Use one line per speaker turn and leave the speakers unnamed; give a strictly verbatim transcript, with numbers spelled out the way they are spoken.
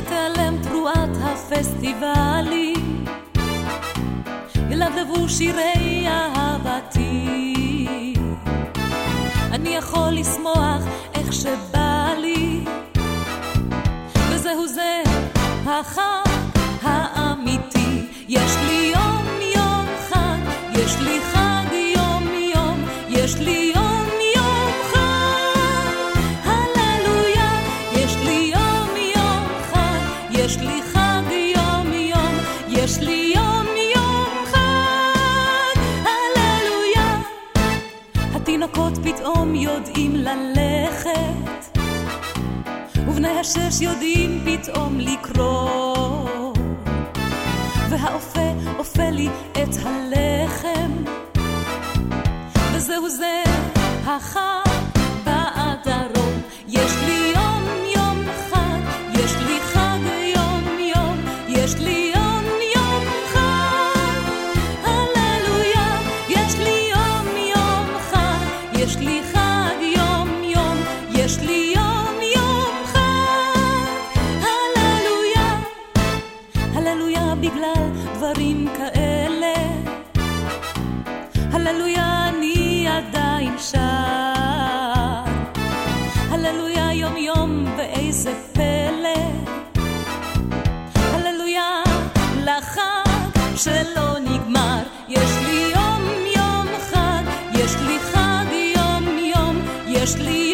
תיעלם תרועת הפסטיבלים, ילבלבו שירי אהבתי. אני יכול לשמוח איך שבא לי, וזהו זה החג האמיתי. יש לי יום יום חג, יש לי חג יום יום, יש לי יום יום חג, הללויה. יש לי יום יום חג, יש לי חג יום יום, יש לי יום יום חג, הללויה. התינוקות פתאום יודעים ללכת, ובני השש יודעים פתאום לקרוא, והאופה אופה לי את הלחם, וזהו זה החג בדרום. יש לי יום יום חג, יש לי חג יום יום, יש לי יום יום חג, הללויה. יש לי יום יום חג, יש לי חג יום יום, יש לי יום יום חג, הללויה. הללויה בגלל דברים כאלה, הללויה אני עדיין שר, הללויה יום יום ואיזה פלא, הללויה לחג שלא נגמר. יש לי יום יום חג, יש לי חג יום יום, יש לי